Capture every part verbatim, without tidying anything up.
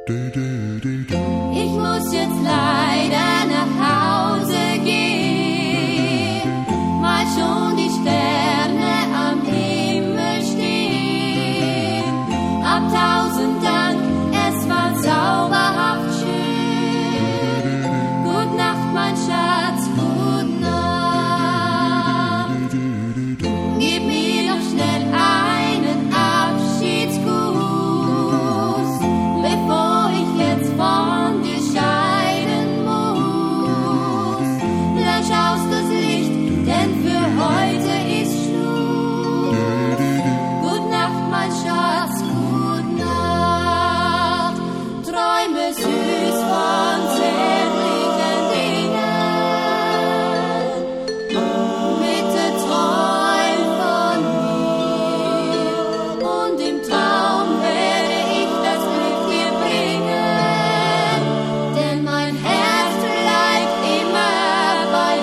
Ich muss jetzt leider nach Hause gehen, weil schon die Sterne am Himmel stehen. Hab tausend Dank, es war zauberhaft schön. Gut Nacht, mein Schatz, gut Nacht. Gib mir doch schnell einen Abschiedsgruß, bevor ich jetzt von dir scheiden muss. Lösch aus das Licht, denn für heute ist Schluss. Gut Nacht, mein Schatz, gut Nacht. Träume süß von zärtlichen Dingen. Bitte träum von mir. Und im Traum werde ich das Glück dir bringen. Denn mein Herz bleibt immer bei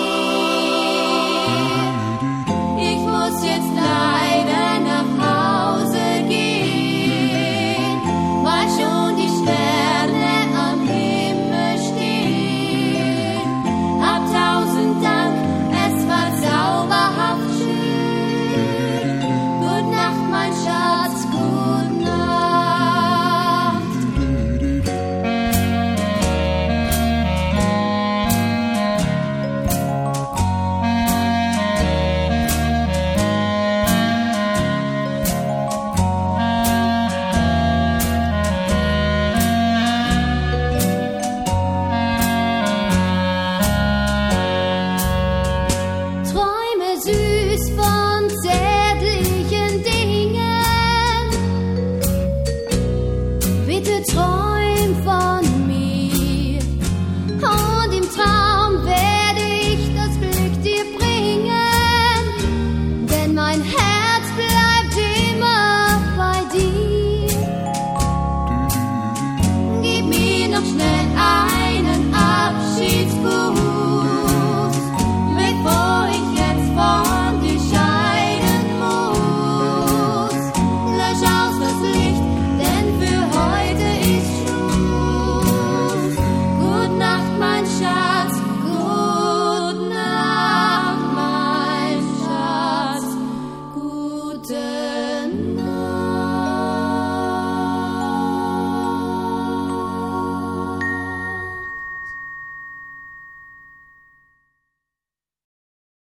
dir. Ich muss jetzt leider nach Hause gehen, weil schon die Sterne am Himmel stehen. Hab tausend Dank, es war zauberhaft schön. Gut Nacht, mein Schatz, gut Nacht. Träume süß von